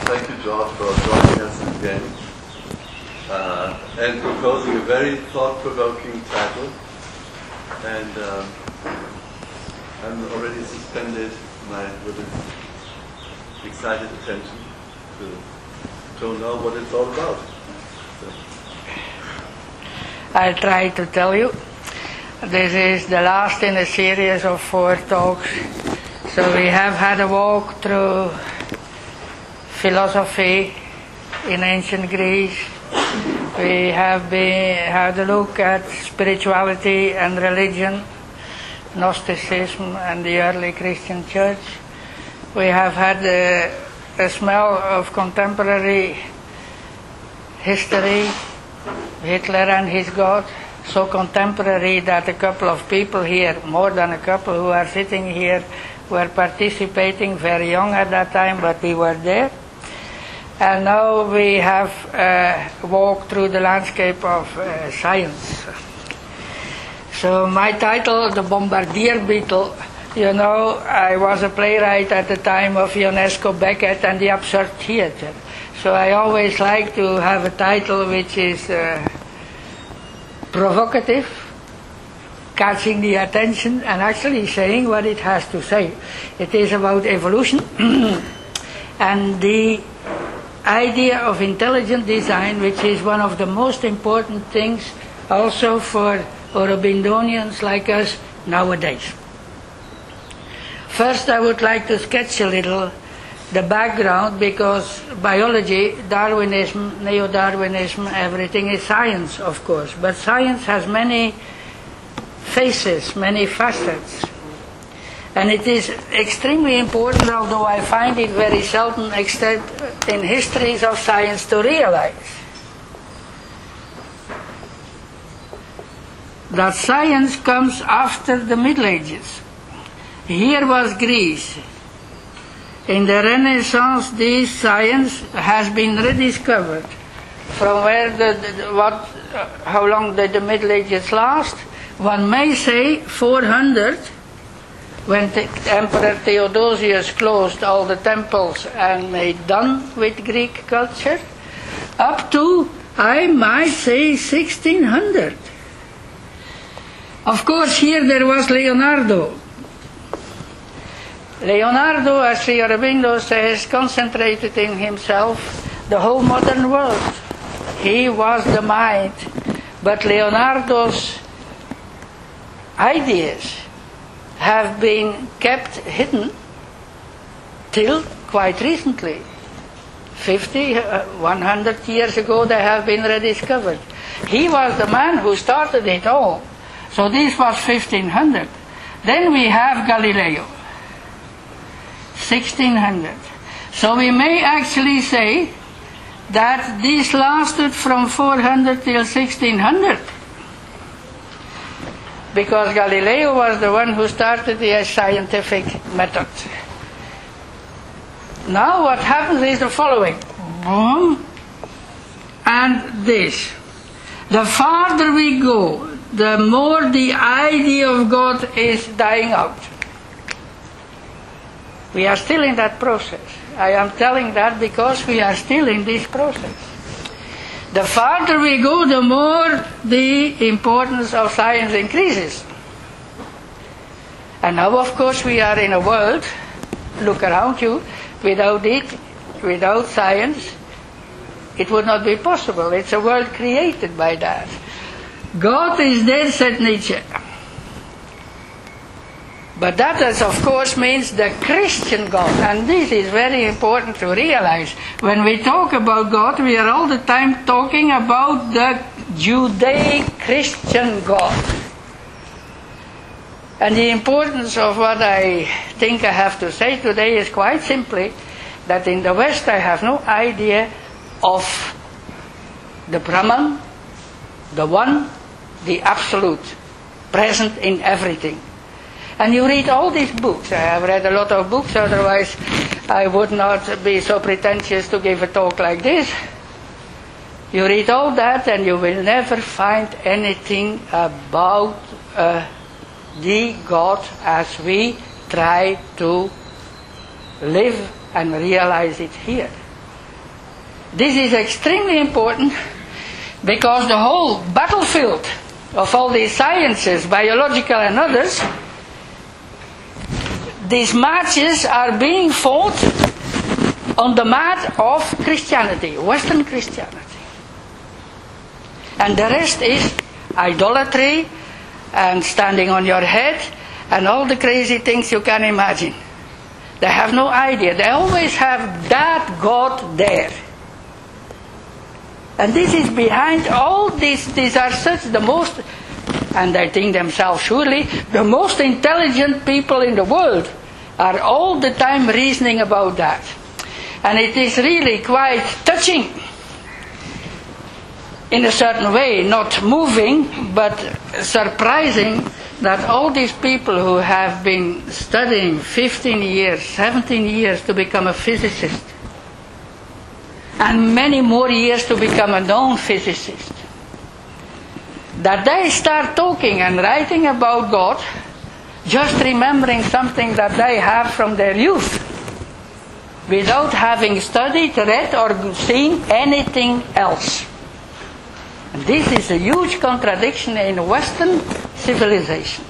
thank you, George, for joining us again and proposing a very thought-provoking title. And I'm already suspended with excited attention to know what it's all about. I'll try to tell you. This is the last in a series of 4 talks. So we have had a walk through philosophy in ancient Greece. We have had a look at spirituality and religion, Gnosticism and the early Christian church. We have had a smell of contemporary history, Hitler and his God, so contemporary that a couple of people here, more than a couple who are sitting here, were participating, very young at that time, but we were there. And now we have walked through the landscape of science. So my title, The Bombardier Beetle, you know, I was a playwright at the time of Ionesco Beckett and the Absurd Theatre. So I always like to have a title which is provocative, catching the attention and actually saying what it has to say. It is about evolution and the idea of intelligent design, which is one of the most important things also for Aurobindonians like us nowadays. First, I would like to sketch a little the background, because biology, Darwinism, neo-Darwinism, everything is science, of course. But science has many faces, many facets. And it is extremely important, although I find it very seldom except in histories of science, to realize that science comes after the Middle Ages. Here was Greece. In the Renaissance, this science has been rediscovered. From where how long did the Middle Ages last? One may say 400, when the Emperor Theodosius closed all the temples and made done with Greek culture, up to, I might say, 1600. Of course, here there was Leonardo. Leonardo, as Sri Aurobindo says, concentrated in himself the whole modern world. He was the mind, but Leonardo's ideas have been kept hidden till quite recently. 50, 100 years ago they have been rediscovered. He was the man who started it all. So this was 1500. Then we have Galileo. 1600. So we may actually say that this lasted from 400 till 1600, because Galileo was the one who started the scientific method. Now what happens is the following. Boom. And this. The farther we go, the more the idea of God is dying out. We are still in that process. I am telling that because we are still in this process. The farther we go, the more the importance of science increases. And now, of course, we are in a world, look around you, without it, without science, it would not be possible. It's a world created by that. God is dead, said Nietzsche. But that, of course, means the Christian God. And this is very important to realize. When we talk about God, we are all the time talking about the Judeo-Christian God. And the importance of what I think I have to say today is quite simply that in the West I have no idea of the Brahman, the One, the Absolute, present in everything. And you read all these books. I have read a lot of books, otherwise I would not be so pretentious to give a talk like this. You read all that and you will never find anything about the God as we try to live and realize it here. This is extremely important because the whole battlefield of all these sciences, biological and others, these matches are being fought on the mat of Christianity, Western Christianity. And the rest is idolatry and standing on your head and all the crazy things you can imagine. They have no idea. They always have that God there. And this is behind all this. These are such the most, and they think themselves surely, the most intelligent people in the world are all the time reasoning about that. And it is really quite touching in a certain way, not moving, but surprising that all these people who have been studying 15 years, 17 years to become a physicist, and many more years to become a known physicist, that they start talking and writing about God, just remembering something that they have from their youth, without having studied, read, or seen anything else. And this is a huge contradiction in Western civilization.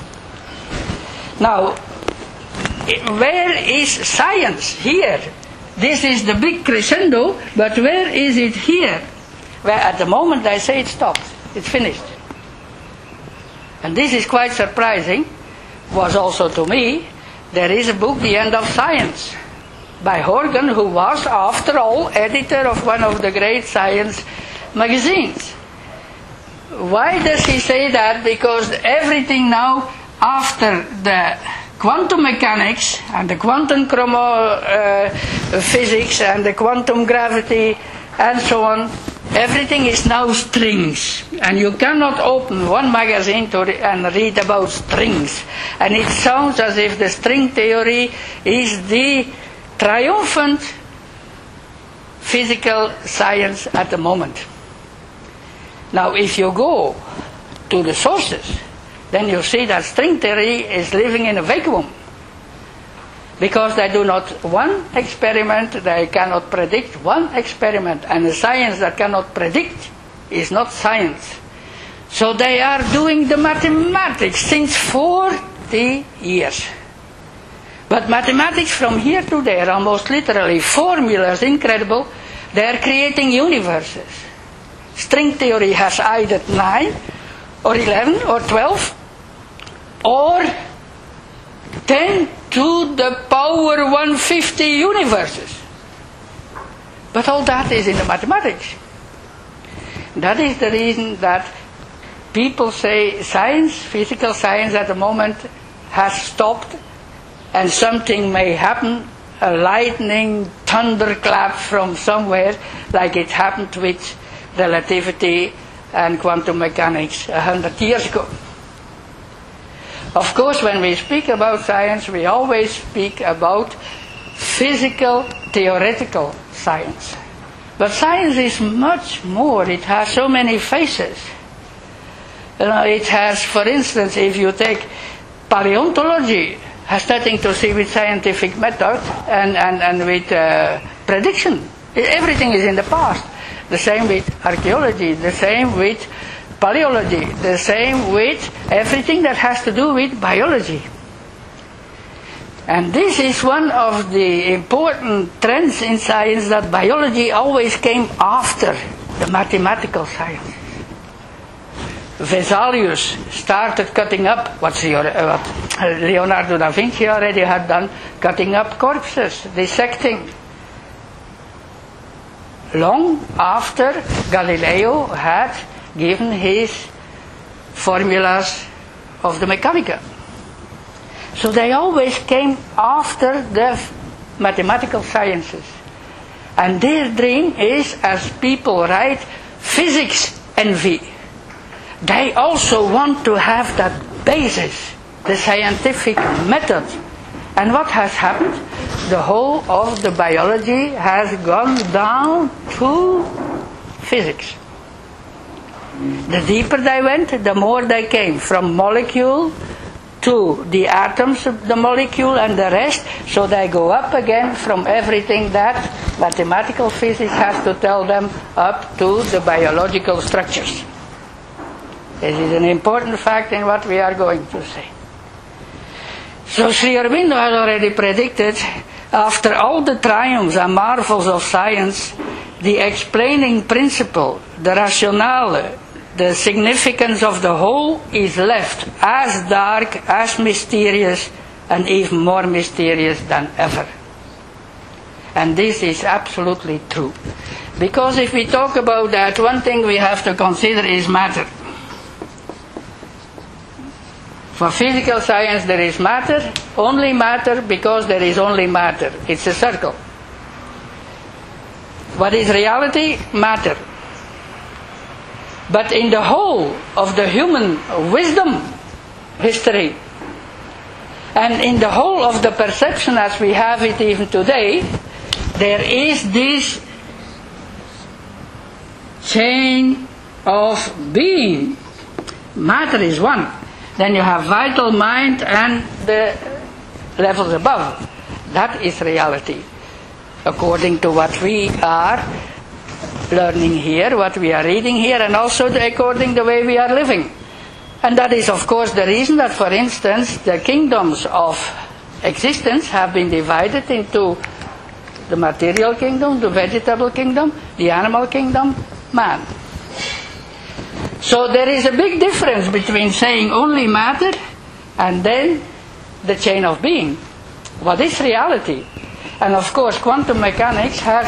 Now, where is science here? This is the big crescendo, but where is it here? Where at the moment I say it stopped, it's finished. And this is quite surprising, was also to me. There is a book, The End of Science, by Horgan, who was, after all, editor of one of the great science magazines. Why does he say that? Because everything now, after the quantum mechanics and the quantum physics and the quantum gravity and so on, everything is now strings. And you cannot open one magazine and read about strings. And it sounds as if the string theory is the triumphant physical science at the moment. Now, if you go to the sources, then you see that string theory is living in a vacuum. Because they do not one experiment, they cannot predict one experiment. And a science that cannot predict is not science. So they are doing the mathematics since 40 years. But mathematics from here to there, almost literally, formulas incredible, they are creating universes. String theory has either 9 or 11 or 12 or 10 to the power 150 universes. But all that is in the mathematics. That is the reason that people say science, physical science at the moment has stopped and something may happen, a lightning thunderclap from somewhere, like it happened with relativity and quantum mechanics 100 years ago. Of course, when we speak about science, we always speak about physical, theoretical science. But science is much more. It has so many faces. It has, for instance, if you take paleontology, has nothing to see with scientific method and with prediction. Everything is in the past. The same with archaeology, the same with paleology, the same with everything that has to do with biology. And this is one of the important trends in science, that biology always came after the mathematical science. Vesalius started cutting up what Leonardo da Vinci already had done, cutting up corpses, dissecting. Long after Galileo had given his formulas of the Mechanica. So they always came after the mathematical sciences. And their dream is, as people write, physics envy. They also want to have that basis, the scientific method. And what has happened? The whole of the biology has gone down to physics. The deeper they went, the more they came, from molecule to the atoms of the molecule and the rest, so they go up again from everything that Mathematical physics has to tell them up to the biological structures. This is an important fact in what we are going to say. So Sri Aurobindo has already predicted, after all the triumphs and marvels of science, the explaining principle, the rationale, the significance of the whole is left as dark, as mysterious, and even more mysterious than ever. And this is absolutely true. Because if we talk about that, one thing we have to consider is matter. For physical science there is matter, only matter because there is only matter. It's a circle. What is reality? Matter. But in the whole of the human wisdom history, and in the whole of the perception as we have it even today, there is this chain of being. Matter is one. Then you have vital mind and the levels above. That is reality, according to what we are learning here, what we are reading here, and also according to the way we are living. And that is, of course, the reason that, for instance, the kingdoms of existence have been divided into the material kingdom, the vegetable kingdom, the animal kingdom, man. So there is a big difference between saying only matter and then the chain of being. What is reality? And of course quantum mechanics has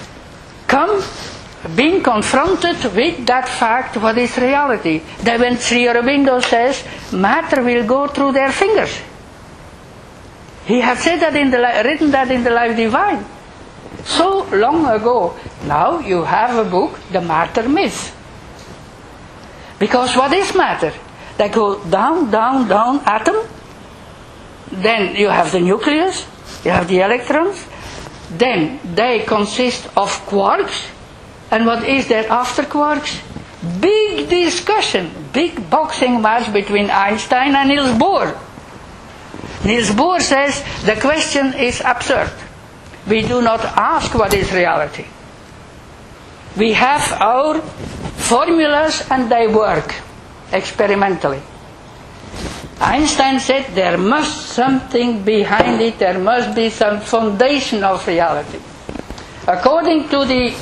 been confronted with that fact, what is reality. That when Sri Aurobindo says matter will go through their fingers. He had said that written that in the Life Divine. So long ago. Now you have a book, The Matter Myth. Because what is matter? They go down, down, down, atom. Then you have the nucleus, you have the electrons. Then they consist of quarks. And what is there after quarks? Big discussion, big boxing match between Einstein and Niels Bohr. Niels Bohr says the question is absurd. We do not ask what is reality. We have our formulas and they work experimentally. Einstein said there must something behind it, there must be some foundation of reality. According to the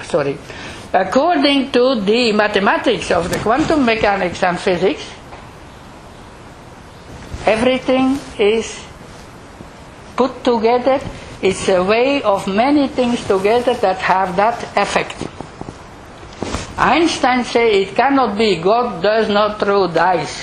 mathematics of the quantum mechanics and physics, everything is put together. It's a way of many things together that have that effect. Einstein said it cannot be God does not throw dice.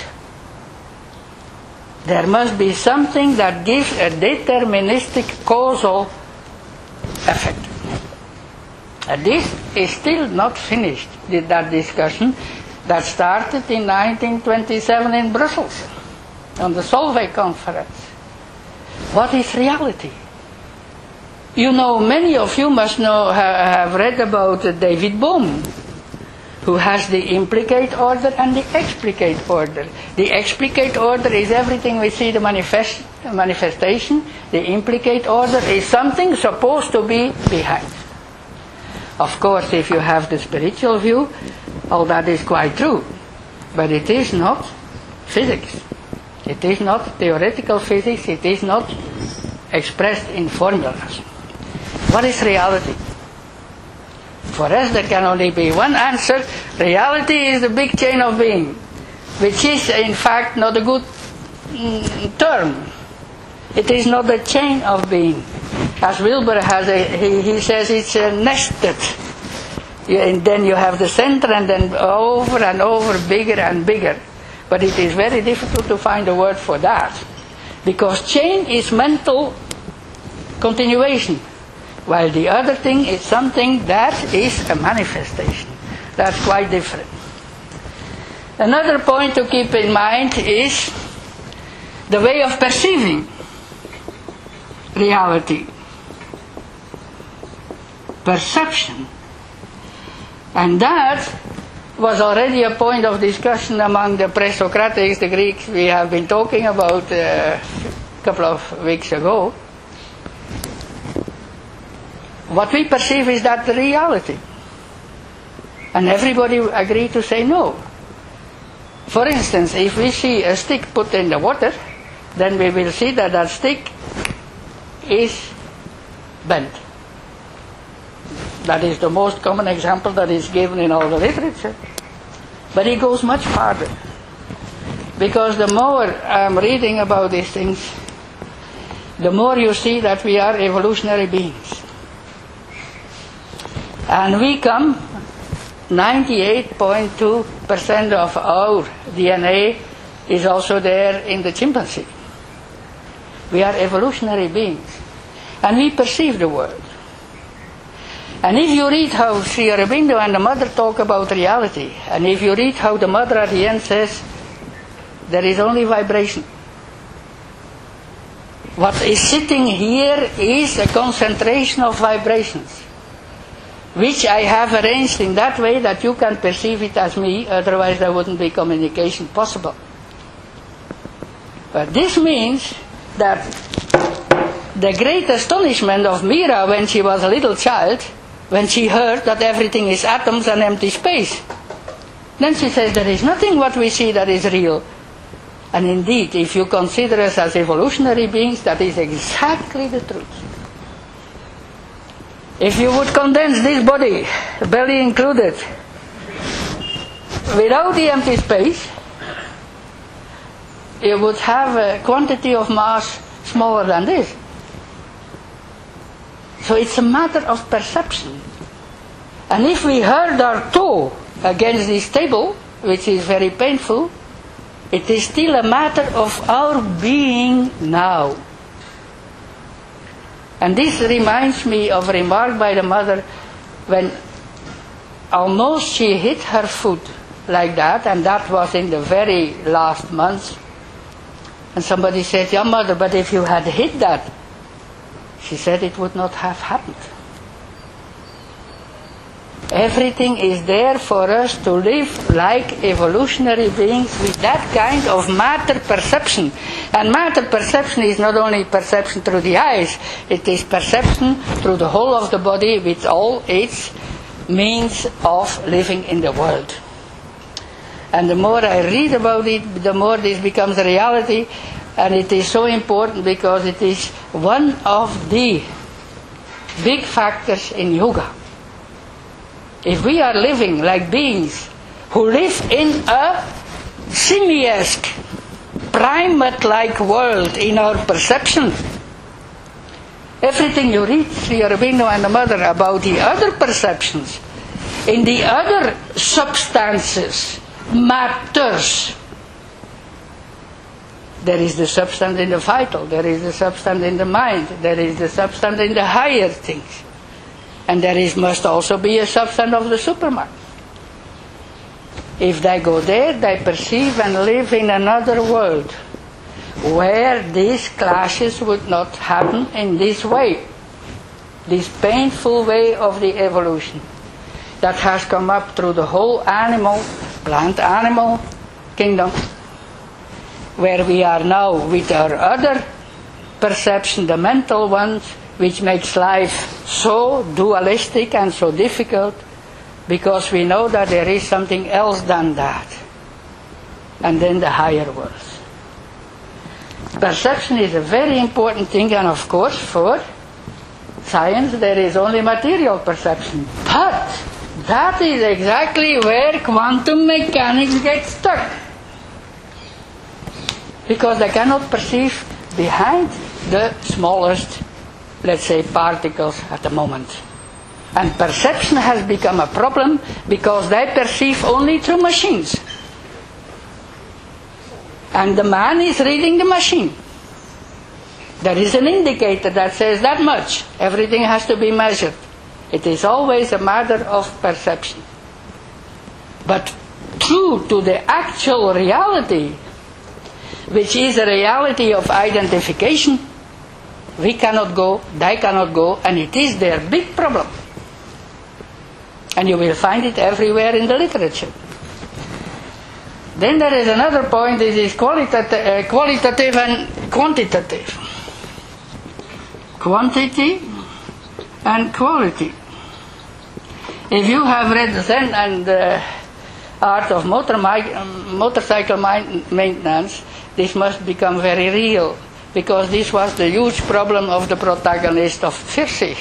There must be something that gives a deterministic causal effect. And this is still not finished, that discussion that started in 1927 in Brussels on the Solvay conference. What is reality? You know, many of you must know, have read about David Bohm, who has the implicate order and the explicate order. The explicate order is everything we see the manifestation. The implicate order is something supposed to be behind. Of course, if you have the spiritual view, all that is quite true. But it is not physics. It is not theoretical physics. It is not expressed in formulas. What is reality? For us there can only be one answer. Reality is the big chain of being, which is in fact not a good term. It is not a chain of being. As Wilber has he says it's nested. And then you have the center and then over and over, bigger and bigger. But it is very difficult to find a word for that. Because chain is mental continuation. While the other thing is something that is a manifestation. That's quite different. Another point to keep in mind is the way of perceiving reality. Perception. And that was already a point of discussion among the pre-Socratics, the Greeks we have been talking about a couple of weeks ago. what we perceive is that the reality. And everybody agreed to say no. For instance, if we see a stick put in the water, then we will see that that stick is bent. That is the most common example that is given in all the literature. But it goes much farther. Because the more I'm reading about these things, the more you see that we are evolutionary beings. And we come, 98.2% of our DNA is also there in the chimpanzee. We are evolutionary beings. And we perceive the world. And if you read how Sri Aurobindo and the mother talk about reality, and if you read how the mother at the end says, there is only vibration. What is sitting here is a concentration of vibrations, which I have arranged in that way that you can perceive it as me, otherwise there wouldn't be communication possible. But this means that the great astonishment of Mira when she was a little child, when she heard that everything is atoms and empty space, then she says there is nothing what we see that is real. And indeed, if you consider us as evolutionary beings, that is exactly the truth. If you would condense this body, belly included, without the empty space, you would have a quantity of mass smaller than this. So it's a matter of perception. And if we hurt our toe against this table, which is very painful, it is still a matter of our being now. And this reminds me of a remark by the mother when almost she hit her foot like that, and that was in the very last months. And somebody said, "Yeah, mother, but if you had hit that," she said, "it would not have happened." Everything is there for us to live like evolutionary beings with that kind of matter perception. And matter perception is not only perception through the eyes, it is perception through the whole of the body with all its means of living in the world. And the more I read about it, the more this becomes a reality. And it is so important because it is one of the big factors in yoga. If we are living like beings who live in a simiesque, primate-like world in our perception, everything you read, Sri Aurobindo and the mother, about the other perceptions, in the other substances, matters, there is the substance in the vital, there is the substance in the mind, there is the substance in the higher things. And there must also be a substance of the superman. If they go there, they perceive and live in another world where these clashes would not happen in this way, this painful way of the evolution that has come up through the whole animal, plant animal kingdom, where we are now with our other perception, the mental ones, which makes life so dualistic and so difficult, because we know that there is something else than that. And then the higher worlds. Perception is a very important thing, and of course for science there is only material perception. But that is exactly where quantum mechanics gets stuck. Because they cannot perceive behind the smallest, let's say, particles at the moment. And perception has become a problem because they perceive only through machines. And the man is reading the machine. There is an indicator that says that much. Everything has to be measured. It is always a matter of perception. But true to the actual reality, which is a reality of identification, we cannot go, they cannot go, and it is their big problem. And you will find it everywhere in the literature. Then there is another point, this is qualitative and quantitative. Quantity and quality. If you have read Zen and the Art of Motorcycle Maintenance, this must become very real, because this was the huge problem of the protagonist of Pfirsich.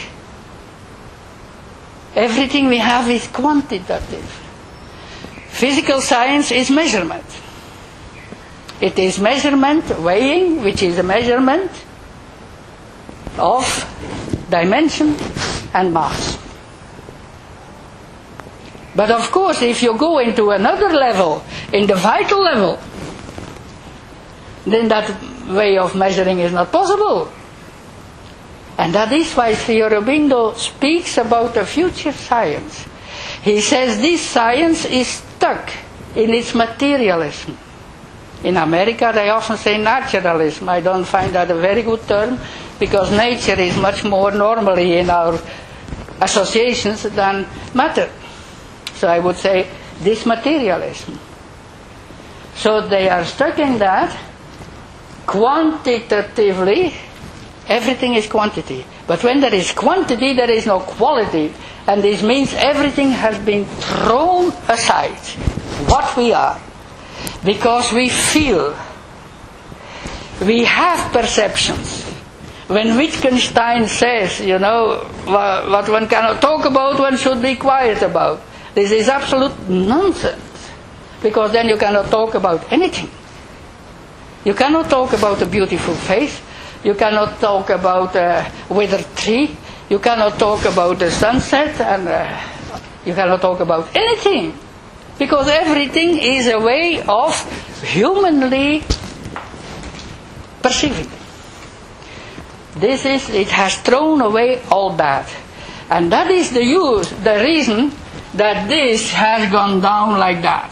Everything we have is quantitative. Physical science is measurement. It is measurement, weighing, which is a measurement of dimension and mass. But of course, if you go into another level, in the vital level, then that way of measuring is not possible. And that is why Sri Aurobindo speaks about a future science. He says this science is stuck in its materialism. In America they often say naturalism. I don't find that a very good term, because nature is much more normally in our associations than matter. So I would say this materialism. So they are stuck in that. Quantitatively, everything is quantity. But when there is quantity, there is no quality. And this means everything has been thrown aside, what we are. Because we feel, we have perceptions. When Wittgenstein says, what one cannot talk about, one should be quiet about. This is absolute nonsense, because then you cannot talk about anything. You cannot talk about a beautiful face, you cannot talk about a withered tree, you cannot talk about the sunset, and you cannot talk about anything, because everything is a way of humanly perceiving. It has thrown away all that. And that is the reason that this has gone down like that.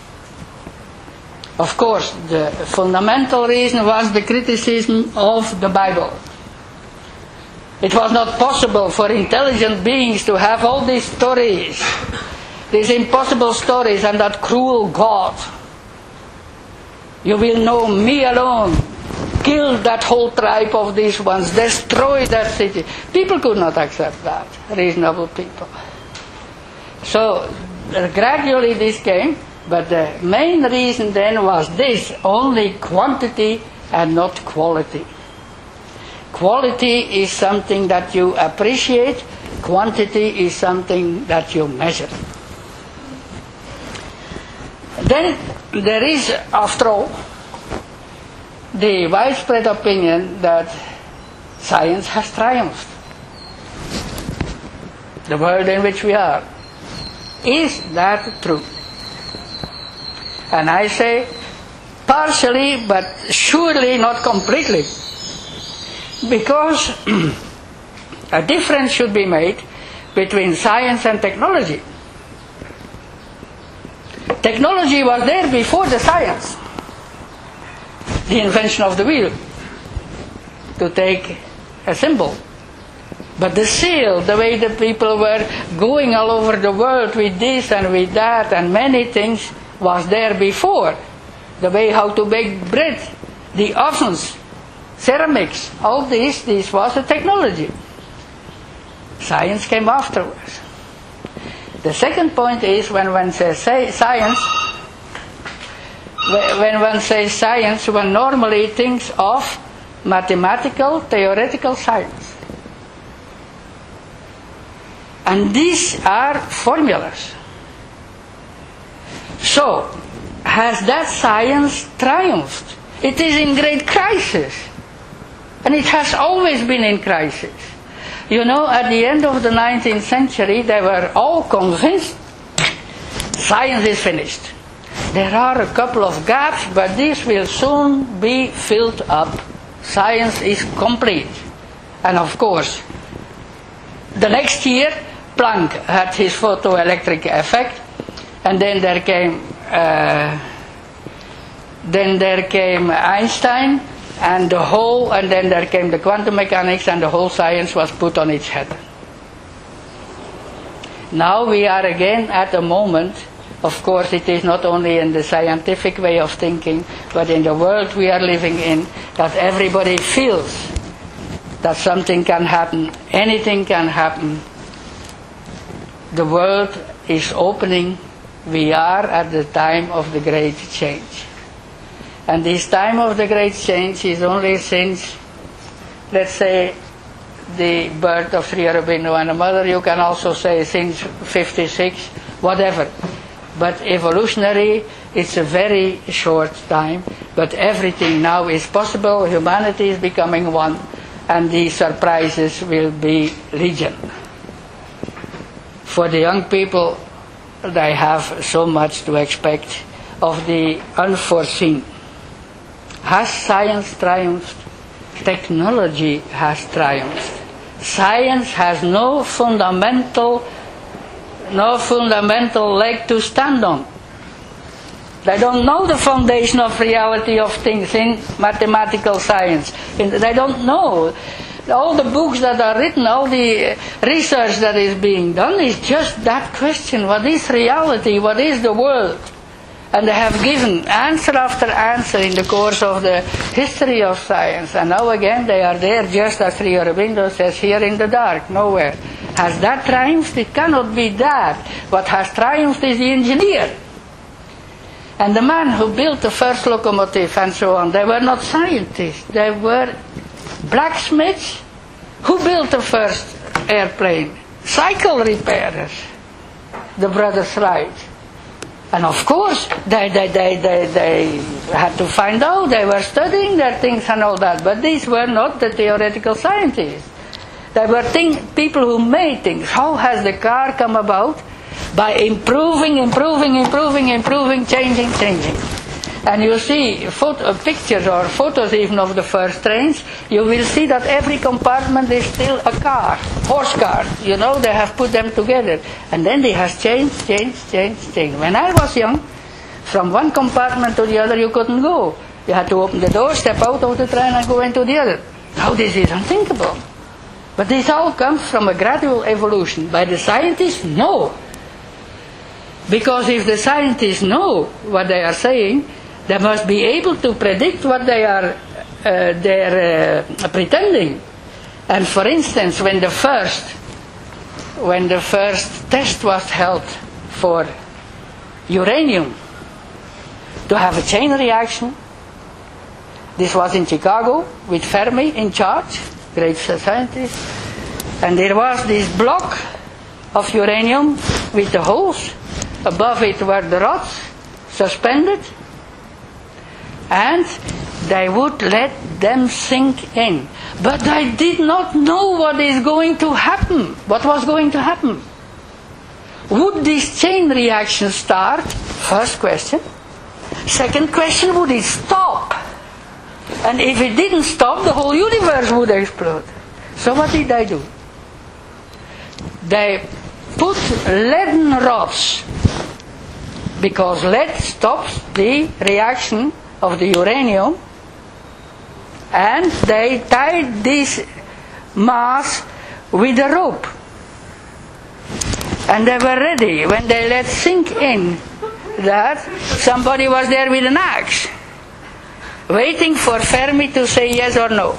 Of course, the fundamental reason was the criticism of the Bible. It was not possible for intelligent beings to have all these stories, these impossible stories, and that cruel God. You will know me alone. Kill that whole tribe of these ones. Destroy that city. People could not accept that. Reasonable people. So gradually this came, but the main reason then was this: only quantity and not quality. Quality is something that you appreciate, quantity is something that you measure. Then there is, after all, the widespread opinion that science has triumphed. The world in which we are. Is that true? And I say partially, but surely not completely. Because a difference should be made between science and technology. Technology was there before the science. The invention of the wheel, to take a symbol. But the zeal, the way the people were going all over the world with this and with that and many things, was there before. The way how to bake bread, the ovens, ceramics, all this was a technology. Science came afterwards. The second point is, when one says science, when one says science, one normally thinks of mathematical, theoretical science. And these are formulas. So, has that science triumphed? It is in great crisis. And it has always been in crisis. At the end of the 19th century, they were all convinced science is finished. There are a couple of gaps, but this will soon be filled up. Science is complete. And of course, the next year, Planck had his photoelectric effect, and then there came Einstein, and then there came the quantum mechanics, and the whole science was put on its head. Now we are again at a moment. Of course, it is not only in the scientific way of thinking, but in the world we are living in, that everybody feels that something can happen, anything can happen. The world is opening. We are at the time of the great change. And this time of the great change is only since, let's say, the birth of Sri Aurobindo and the mother. You can also say since 56, whatever. But evolutionary, it's a very short time. But everything now is possible. Humanity is becoming one. And the surprises will be legion. For the young people, they have so much to expect of the unforeseen. Has science triumphed? Technology has triumphed. Science has no fundamental leg to stand on. They don't know the foundation of reality of things in mathematical science. They don't know. All the books that are written, all the research that is being done is just that question. What is reality? What is the world? And they have given answer after answer in the course of the history of science. And now again they are there, just as Sri Aurobindo says, here in the dark, nowhere. Has that triumphed? It cannot be that. What has triumphed is the engineer. And the man who built the first locomotive and so on, they were not scientists. They were blacksmiths. Who built the first airplane? Cycle repairers. The brothers Wright. And of course, they had to find out. They were studying their things and all that. But these were not the theoretical scientists. They were people who made things. How has the car come about? By improving, changing. And you see pictures or photos even of the first trains, you will see that every compartment is still a car, horse car. You know, they have put them together. And then they have changed. When I was young, from one compartment to the other you couldn't go. You had to open the door, step out of the train and go into the other. Now this is unthinkable. But this all comes from a gradual evolution. By the scientists? No. Because if the scientists know what they are saying, they must be able to predict what they are pretending. And for instance, when the first test was held for uranium to have a chain reaction, this was in Chicago with Fermi in charge, great scientist, and there was this block of uranium with the holes. Above it were the rods suspended, and they would let them sink in. But I did not know what is going to happen. What was going to happen? Would this chain reaction start? First question. Second question, would it stop? And if it didn't stop, the whole universe would explode. So what did they do? They put leaden rods, because lead stops the reaction of the uranium, and they tied this mass with a rope. And they were ready when they let sink in that somebody was there with an axe, waiting for Fermi to say yes or no.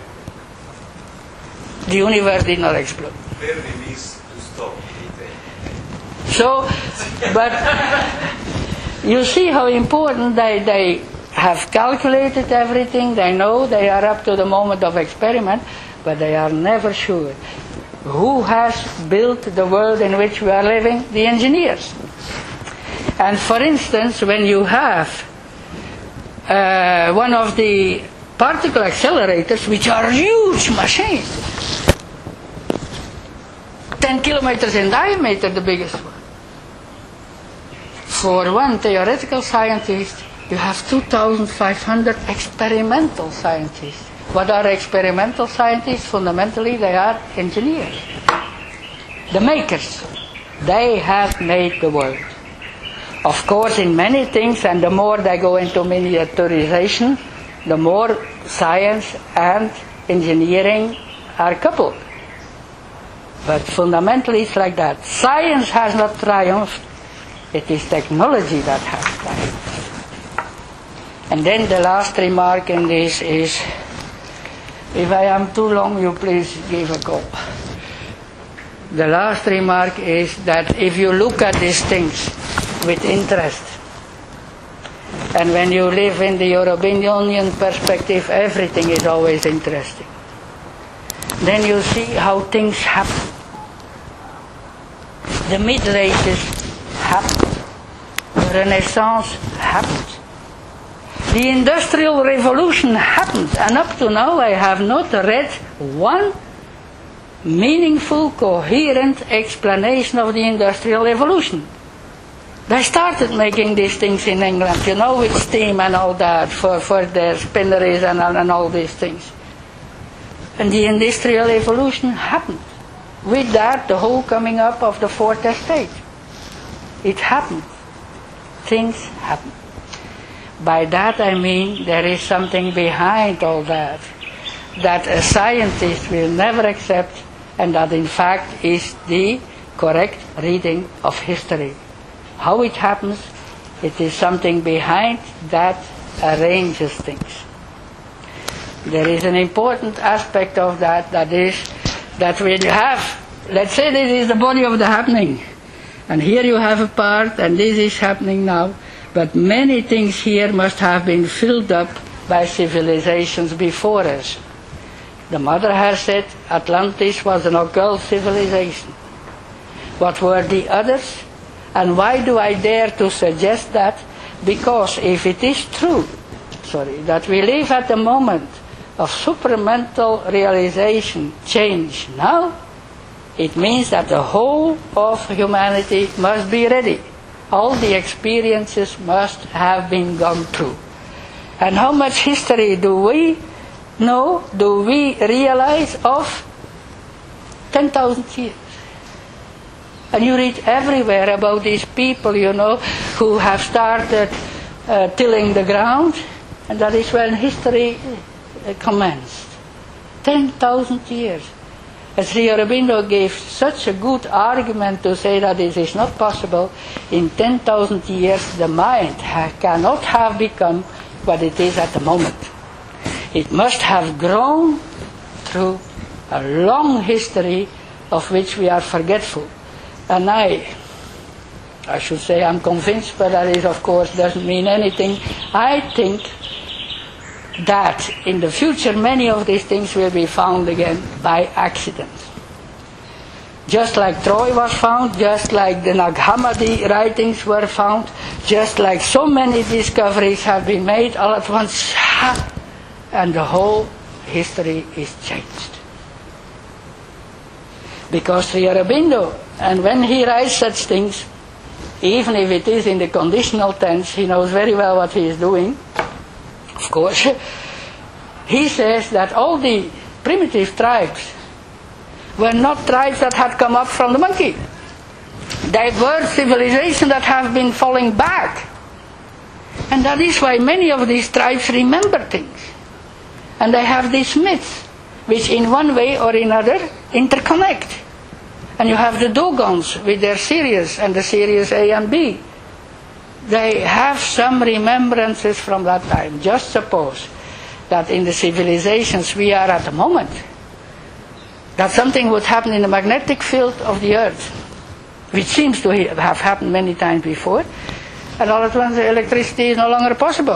The universe did not explode. Fermi needs to stop. So, but you see how important they have calculated everything. They know they are up to the moment of experiment, but they are never sure. Who has built the world in which we are living? The engineers. And for instance, when you have one of the particle accelerators, which are huge machines, 10 kilometers in diameter, the biggest one. For one theoretical scientist, you have 2,500 experimental scientists. What are experimental scientists? Fundamentally, they are engineers. The makers. They have made the world. Of course, in many things, and the more they go into miniaturization, the more science and engineering are coupled. But fundamentally, it's like that. Science has not triumphed. It is technology that has triumphed. And then the last remark in this is If I am too long, you please give a call. The last remark is that if you look at these things with interest, and when you live in the European Union perspective, everything is always interesting. Then you see how things happen. The Middle Ages happened. The Renaissance happened. The Industrial Revolution happened. And up to now I have not read one meaningful, coherent explanation of the Industrial Revolution. They started making these things in England, with steam and all that, for their spinneries and all these things. And the Industrial Revolution happened. With that, the whole coming up of the Fourth Estate. It happened. Things happen. By that I mean there is something behind all that a scientist will never accept, and that in fact is the correct reading of history. How it happens, it is something behind that arranges things. There is an important aspect of that is that we have, let's say this is the body of the happening, and here you have a part, and this is happening now, but many things here must have been filled up by civilizations before us. The mother has said Atlantis was an occult civilization. What were the others? And why do I dare to suggest that? Because if it is true, that we live at the moment of supramental realization, change now, it means that the whole of humanity must be ready. All the experiences must have been gone through. And how much history do we know, do we realize of 10,000 years? And you read everywhere about these people, who have started tilling the ground, and that is when history commenced. 10,000 years. And Sri Aurobindo gave such a good argument to say that this is not possible. In 10,000 years the mind cannot have become what it is at the moment. It must have grown through a long history of which we are forgetful. And I should say I'm convinced, but that is of course doesn't mean anything. I think that in the future many of these things will be found again by accident. Just like Troy was found, just like the Nag Hammadi writings were found, just like so many discoveries have been made all at once, and the whole history is changed. Because Sri Aurobindo, and when he writes such things, even if it is in the conditional tense, he knows very well what he is doing, of course. He says that all the primitive tribes were not tribes that had come up from the monkey. They were civilizations that have been falling back. And that is why many of these tribes remember things. And they have these myths, which in one way or another interconnect. And you have the Dogons with their Sirius and the Sirius A and B. They have some remembrances from that time. Just suppose that in the civilizations we are at the moment, that something would happen in the magnetic field of the earth, which seems to have happened many times before, and all at once the electricity is no longer possible.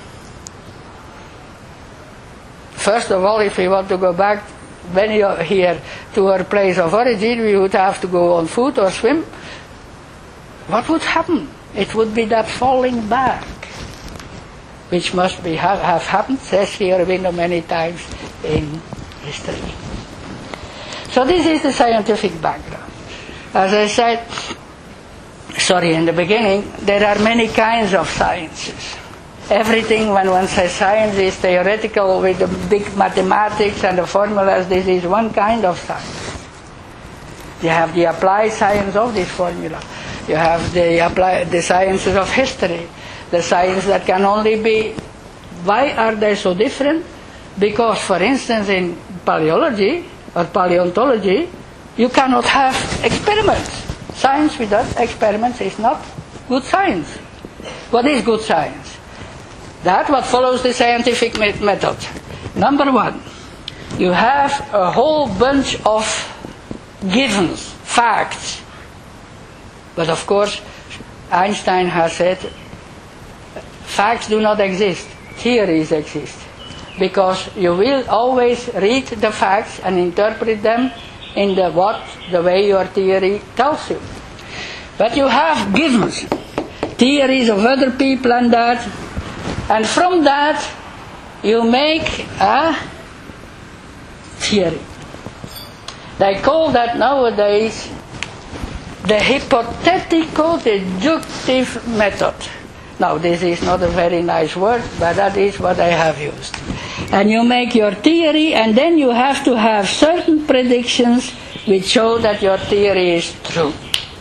First of all, if we want to go back here to our place of origin, we would have to go on foot or swim. What would happen? It would be that falling back, which must have happened, says Sri Aurobindo many times in history. So this is the scientific background. As I said, in the beginning, there are many kinds of sciences. Everything, when one says science, is theoretical with the big mathematics and the formulas. This is one kind of science. You have the applied science of this formula. You have the sciences of history, the science that can only be. Why are they so different? Because, for instance, in paleology or paleontology, you cannot have experiments. Science without experiments is not good science. What is good science? That what follows the scientific method. Number one, you have a whole bunch of givens, facts. But of course, Einstein has said, facts do not exist, theories exist. Because you will always read the facts and interpret them in the way your theory tells you. But you have givens, theories of other people and that, and from that you make a theory. They call that nowadays the hypothetical deductive method. Now this is not a very nice word, but that is what I have used. And you make your theory, and then you have to have certain predictions which show that your theory is true.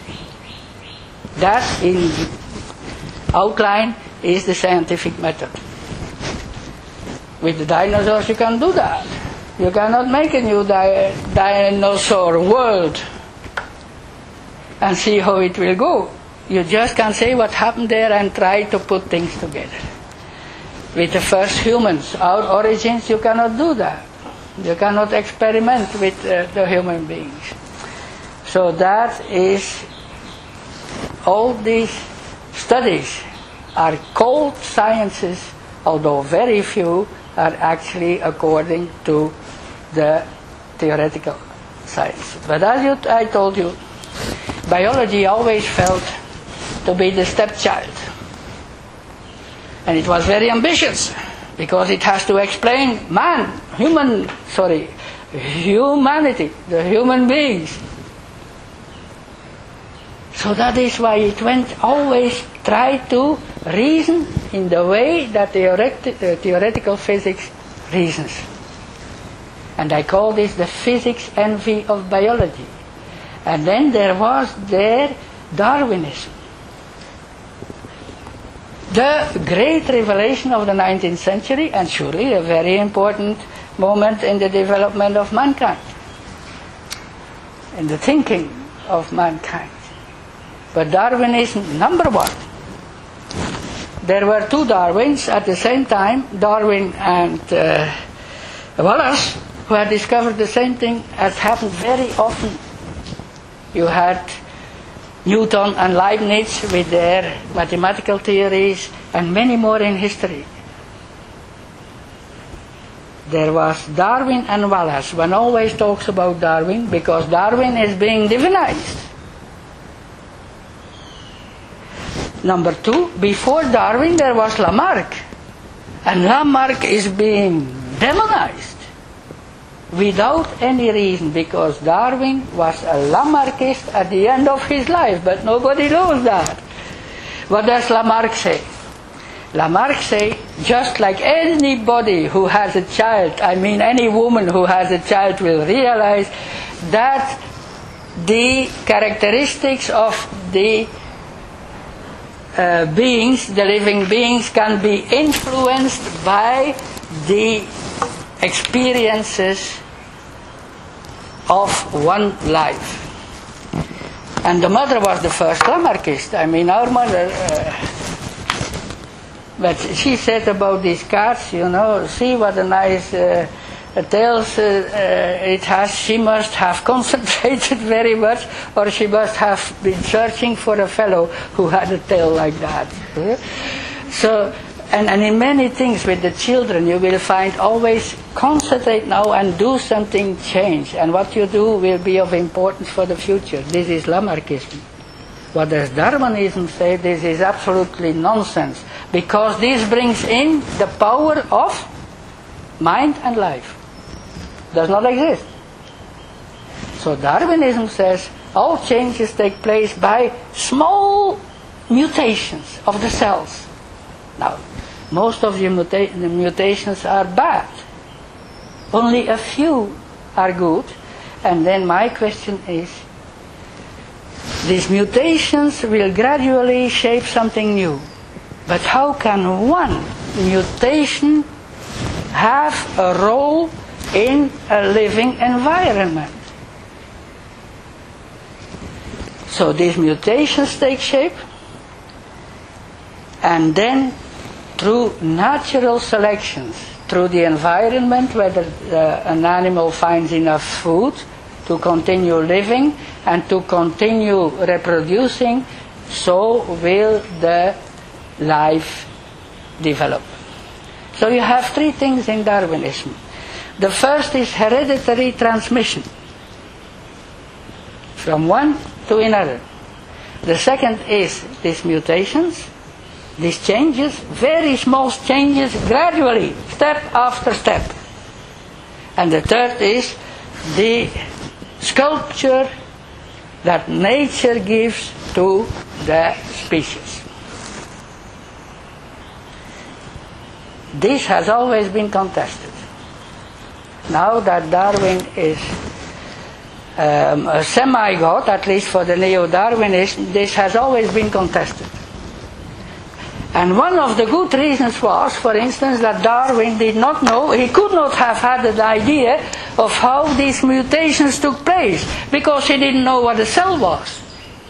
That in outline is the scientific method. With the dinosaurs you can do that. You cannot make a new dinosaur world and see how it will go. You just can say what happened there and try to put things together. With the first humans, our origins, you cannot do that. You cannot experiment with the human beings. So that is, all these studies are called sciences, although very few are actually according to the theoretical science. But as I told you, biology always felt to be the stepchild. And it was very ambitious, because it has to explain humanity, the human beings. So that is why it went always try to reason in the way that theoretical physics reasons. And I call this the physics envy of biology. And then there was Darwinism. The great revelation of the 19th century, and surely a very important moment in the development of mankind, in the thinking of mankind. But Darwinism, number one. There were two Darwins at the same time, Darwin and Wallace, who had discovered the same thing as happened very often. You had Newton and Leibniz with their mathematical theories, and many more in history. There was Darwin and Wallace. One always talks about Darwin because Darwin is being divinized. Number two, before Darwin there was Lamarck, and Lamarck is being demonized without any reason, because Darwin was a Lamarckist at the end of his life, but nobody knows that. What does Lamarck say? Lamarck say, just like anybody who has a child, any woman who has a child will realize that the characteristics of the beings, the living beings, can be influenced by the experiences of one life. And the mother was the first Lamarckist. Our mother, but she said about these cats, see what a nice tails it has. She must have concentrated very much, or she must have been searching for a fellow who had a tail like that. So, and in many things with the children, you will find always concentrate now and do something change. And what you do will be of importance for the future. This is Lamarckism. What does Darwinism say? This is absolutely nonsense. Because this brings in the power of mind and life. Does not exist. So Darwinism says all changes take place by small mutations of the cells. Now, most of the mutations are bad. Only a few are good. And then my question is, these mutations will gradually shape something new. But how can one mutation have a role in a living environment? So these mutations take shape, and then through natural selections, through the environment, whether an animal finds enough food to continue living and to continue reproducing, so will the life develop. So you have three things in Darwinism. The first is hereditary transmission from one to another. The second is these mutations, these changes, very small changes gradually, step after step. And the third is the sculpture that nature gives to the species. This has always been contested. Now that Darwin is a semi-god, at least for the neo-Darwinists, this has always been contested. And one of the good reasons was, for instance, that Darwin did not know, he could not have had an idea of how these mutations took place, because he didn't know what a cell was.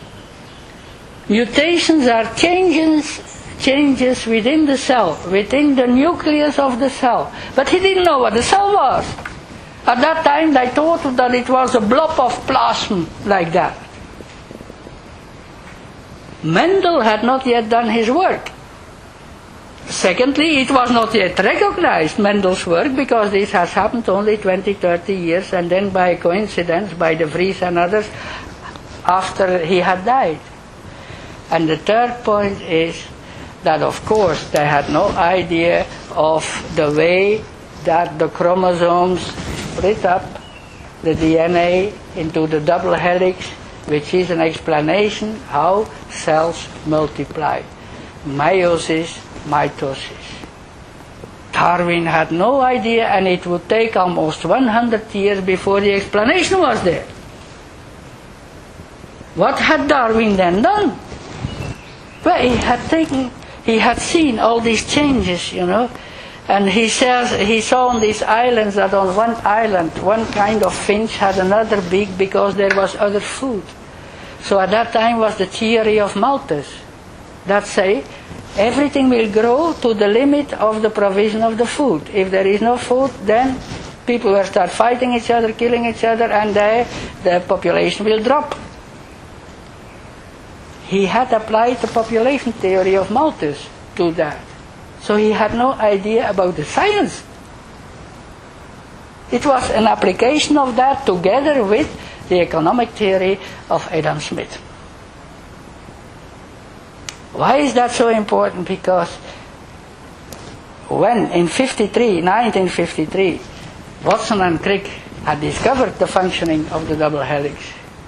Mutations are changes within the cell, within the nucleus of the cell. But he didn't know what the cell was. At that time they thought that it was a blob of plasma like that. Mendel had not yet done his work. Secondly, it was not yet recognized, Mendel's work, because this has happened only 20, 30 years, and then by coincidence, by De Vries and others, after he had died. And the third point is that, of course, they had no idea of the way that the chromosomes split up the DNA into the double helix, which is an explanation how cells multiply. Meiosis, mitosis. Darwin had no idea, and it would take almost 100 years before the explanation was there. What had Darwin then done? Well, he had seen all these changes, and he saw on these islands that on one island, one kind of finch had another beak because there was other food. So at that time was the theory of Malthus, that say, everything will grow to the limit of the provision of the food. If there is no food, then people will start fighting each other, killing each other, and the population will drop. He had applied the population theory of Malthus to that. So he had no idea about the science. It was an application of that together with the economic theory of Adam Smith. Why is that so important? Because when in 1953, Watson and Crick had discovered the functioning of the double helix,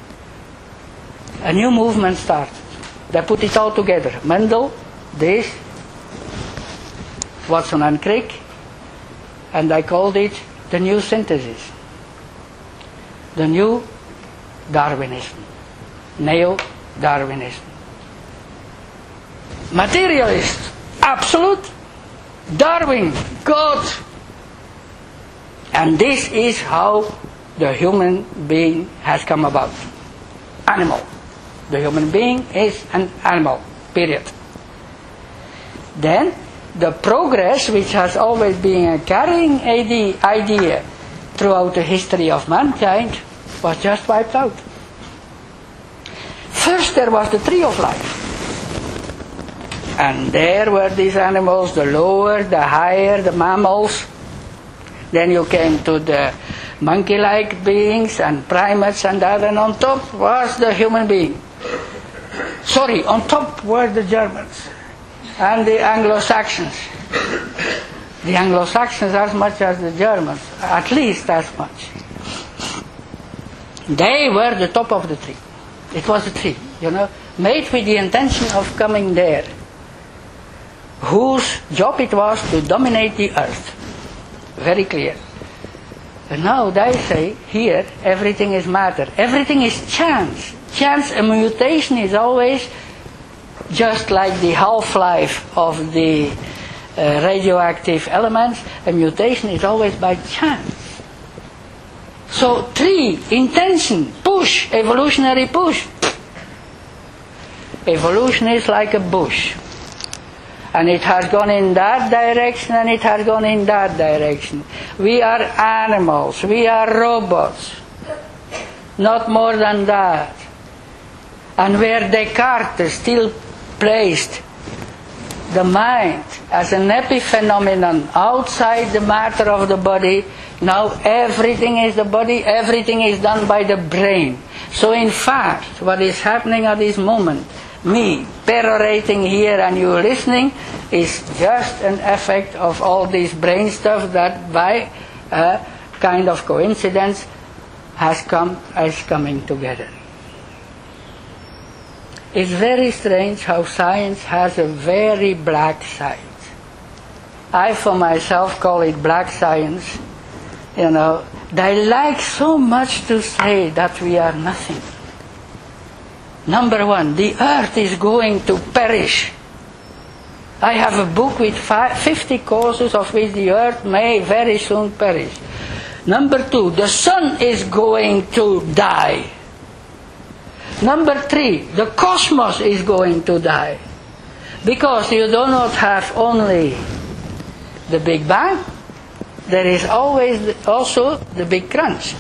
a new movement started. They put it all together. Mendel, this, Watson and Crick, and I called it the new synthesis. The new Darwinism. Neo-Darwinism. Materialist, absolute. Darwin, God. And this is how the human being has come about. Animal. The human being is an animal, period. Then, the progress, which has always been a carrying idea throughout the history of mankind, was just wiped out. First there was the tree of life. And there were these animals, the lower, the higher, the mammals. Then you came to the monkey-like beings and primates and that, and on top was the human being. Sorry, on top were the Germans and the Anglo-Saxons. The Anglo-Saxons as much as the Germans, at least as much. They were the top of the tree. It was a tree, made with the intention of coming there, whose job it was to dominate the earth. Very clear. But now they say, here, everything is matter. Everything is chance. Chance, a mutation is always just like the half-life of the radioactive elements. A mutation is always by chance. So, tree, intention, push, evolutionary push. Evolution is like a bush. And it has gone in that direction and it has gone in that direction. We are animals, we are robots. Not more than that. And where Descartes still placed the mind as an epiphenomenon outside the matter of the body, now everything is the body, everything is done by the brain. So in fact, what is happening at this moment, me perorating here and you listening, is just an effect of all this brain stuff that by a kind of coincidence is coming together. It's very strange how science has a very black side. I for myself call it black science. You know, they like so much to say that we are nothing. Number one, the earth is going to perish. I have a book with 50 causes of which the earth may very soon perish. Number two, the sun is going to die. Number three, the cosmos is going to die. Because you do not have only the Big Bang, there is always also the Big Crunch.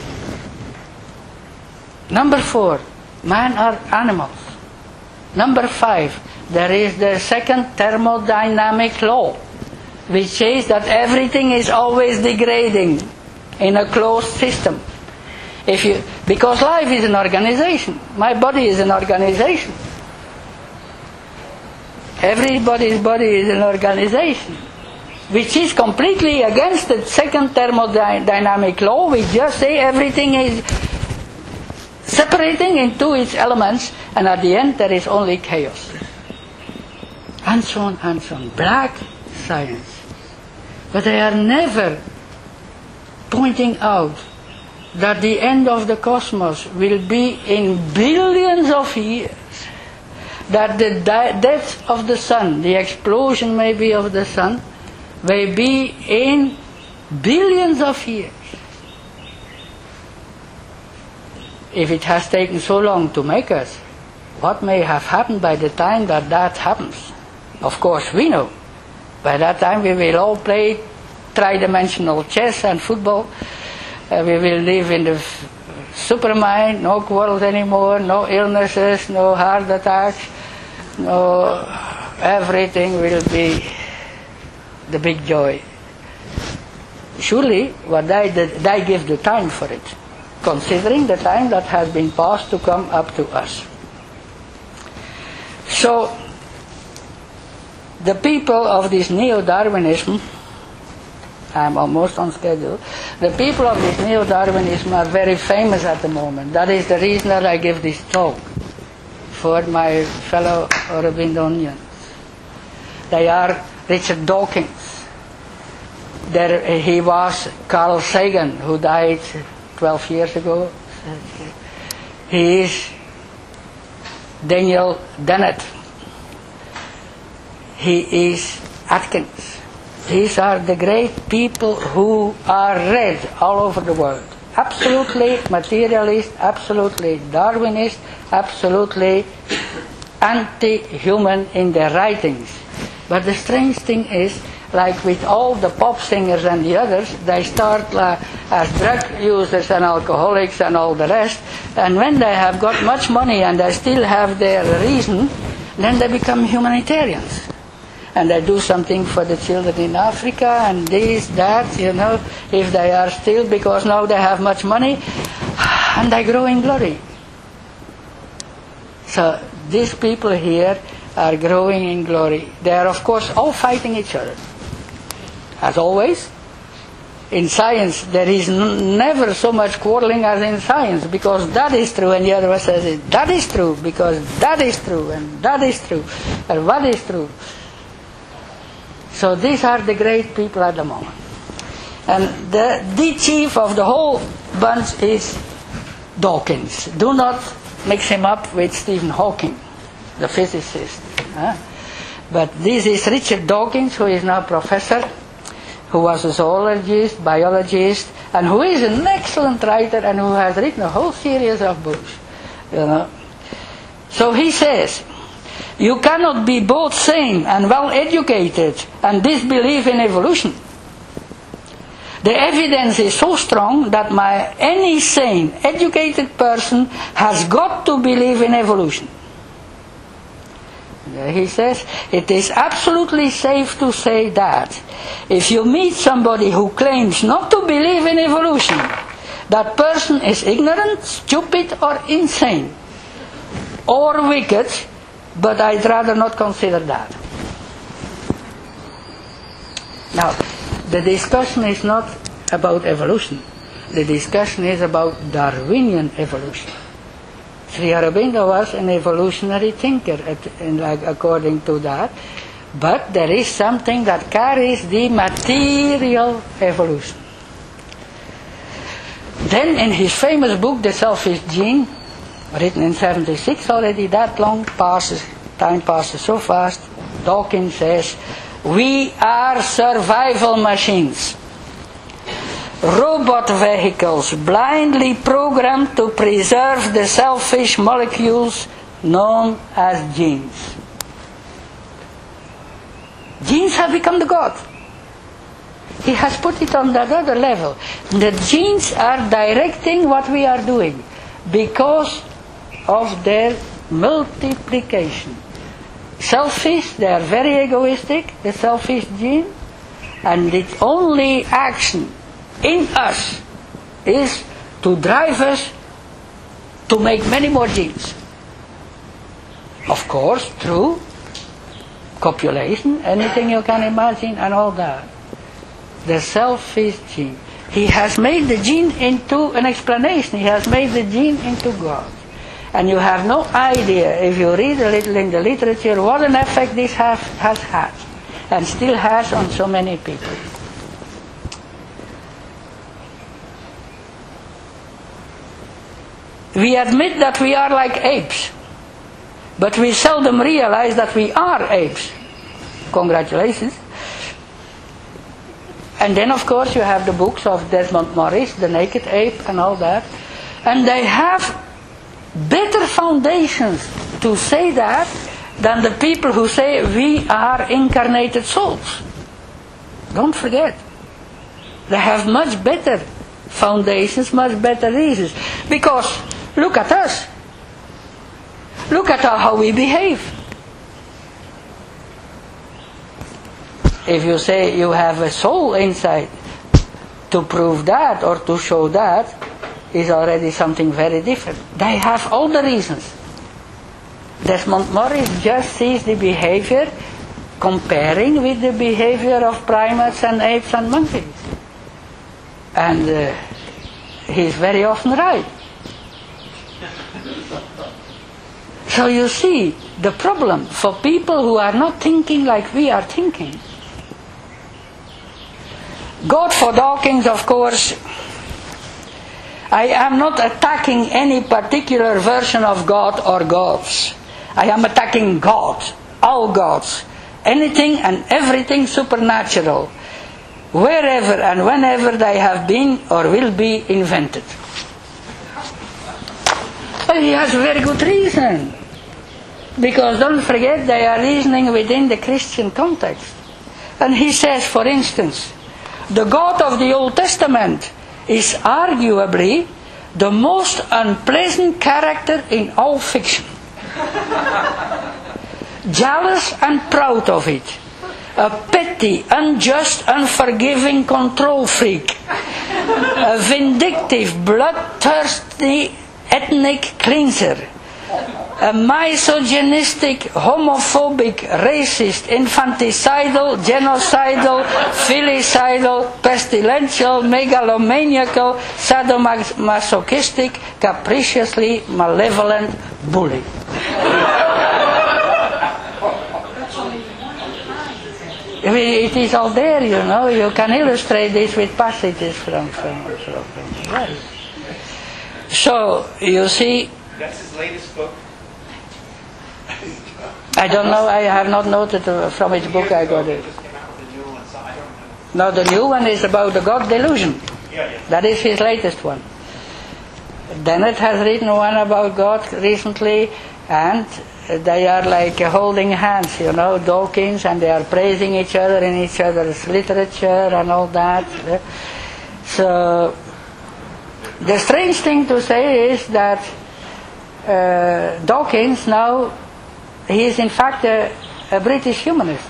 Number four, man are animals. Number five, there is the second thermodynamic law, which says that everything is always degrading in a closed system. Because life is an organization. My body is an organization. Everybody's body is an organization, which is completely against the second thermodynamic law. We just say everything is separating into its elements, and at the end there is only chaos. And so on and so on. Black science. But they are never pointing out that the end of the cosmos will be in billions of years. That the death of the sun, the explosion maybe of the sun, may be in billions of years. If it has taken so long to make us, what may have happened by the time that happens? Of course we know. By that time we will all play three-dimensional chess and football. We will live in the supermind, no quarrels anymore, no illnesses, no heart attacks, no, everything will be the big joy. Surely, what they give the time for it, considering the time that has been passed to come up to us. So, the people of this neo-Darwinism, I'm almost on schedule, the people of this neo-Darwinism are very famous at the moment. That is the reason that I give this talk for my fellow Aurobindo. They are Richard Dawkins. He was Carl Sagan, who died 12 years ago. He is Daniel Dennett. He is Atkins. These are the great people who are read all over the world. Absolutely materialist, absolutely Darwinist, absolutely anti-human in their writings. But the strange thing is, like with all the pop singers and the others, they start as drug users and alcoholics and all the rest, and when they have got much money and they still have their reason, then they become humanitarians. And they do something for the children in Africa and this, that, you know, if they are still, because now they have much money, and they grow in glory. So these people here are growing in glory. They are of course all fighting each other. As always, in science there is never so much quarreling as in science, because that is true and the other one says that is true, because that is true and that is true, and what is true. So these are the great people at the moment. And the chief of the whole bunch is Dawkins. Do not mix him up with Stephen Hawking, the physicist. But this is Richard Dawkins, who is now professor, who was a zoologist, biologist, and who is an excellent writer and who has written a whole series of books. You know. So he says You cannot be both sane and well educated and disbelieve in evolution. The evidence is so strong that any sane, educated person has got to believe in evolution. He says, it is absolutely safe to say that if you meet somebody who claims not to believe in evolution, that person is ignorant, stupid, or insane, or wicked, but I'd rather not consider that. Now, the discussion is not about evolution. The discussion is about Darwinian evolution. Sri Aurobindo was an evolutionary thinker, according to that, but there is something that carries the material evolution. Then in his famous book, The Selfish Gene, written in 1976, already that long passes, time passes so fast, Dawkins says, we are survival machines. Robot vehicles blindly programmed to preserve the selfish molecules known as genes. Genes have become the God. He has put it on that other level. The genes are directing what we are doing because of their multiplication. Selfish, they are very egoistic, the selfish gene, and its only action in us is to drive us to make many more genes. Of course, through copulation, anything you can imagine, and all that. The selfish gene. He has made the gene into an explanation. He has made the gene into God. And you have no idea, if you read a little in the literature, what an effect this has had, and still has on so many people. We admit that we are like apes, but we seldom realize that we are apes. Congratulations. And then, of course, you have the books of Desmond Morris, The Naked Ape, and all that. And they have better foundations to say that than the people who say we are incarnated souls. Don't forget. They have much better foundations, much better reasons. Because look at us. Look at how we behave. If you say you have a soul inside, to prove that or to show that is already something very different. They have all the reasons. Desmond Morris just sees the behavior comparing with the behavior of primates and apes and monkeys. And he's very often right. So you see, the problem for people who are not thinking like we are thinking. God for Dawkins, of course, I am not attacking any particular version of God or gods. I am attacking God, all gods, anything and everything supernatural, wherever and whenever they have been or will be invented. But he has a very good reason. Because don't forget, they are reasoning within the Christian context. And he says, for instance, the God of the Old Testament is arguably the most unpleasant character in all fiction. Jealous and proud of it. A petty, unjust, unforgiving control freak. A vindictive, bloodthirsty ethnic cleanser. A misogynistic, homophobic, racist, infanticidal, genocidal, filicidal, pestilential, megalomaniacal, sadomasochistic, capriciously malevolent bully. It is all there, you know. You can illustrate this with passages from right. So, you see... That's his latest book. I don't know, I have not noted from which book I got it. No, the new one is about the God delusion. That is his latest one. Dennett has written one about God recently, and they are like holding hands, Dawkins, and they are praising each other in each other's literature and all that. So the strange thing to say is that Dawkins now, he is in fact a British humanist.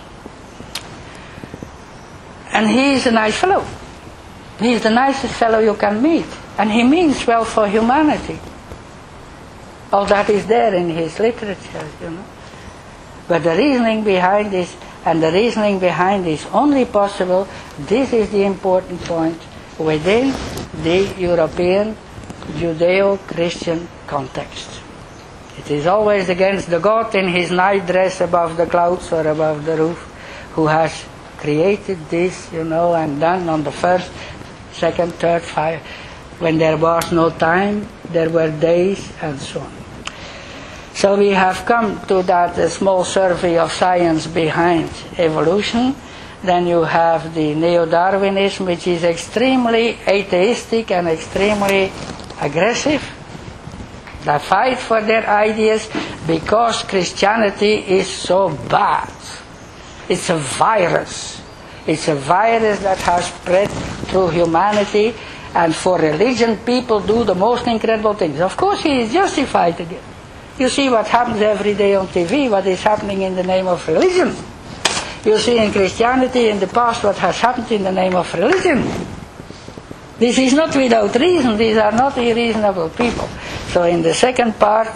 And he is a nice fellow. He is the nicest fellow you can meet. And he means well for humanity. All that is there in his literature, But the reasoning behind this, and the reasoning behind is only possible, this is the important point, within the European Judeo-Christian context. It is always against the God in his night dress above the clouds or above the roof who has created this, and done on the first, second, third, fire. When there was no time, there were days, and so on. So we have come to that small survey of science behind evolution. Then you have the neo-Darwinism, which is extremely atheistic and extremely aggressive. They fight for their ideas because Christianity is so bad. It's a virus. It's a virus that has spread through humanity, and for religion people do the most incredible things. Of course he is justified again. You see what happens every day on TV, what is happening in the name of religion. You see in Christianity in the past what has happened in the name of religion. This is not without reason. These are not irreasonable people. So in the second part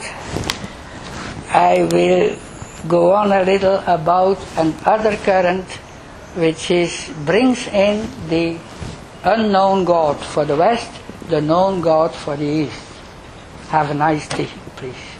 I will go on a little about another current which brings in the unknown God for the West, the known God for the East. Have a nice tea, please.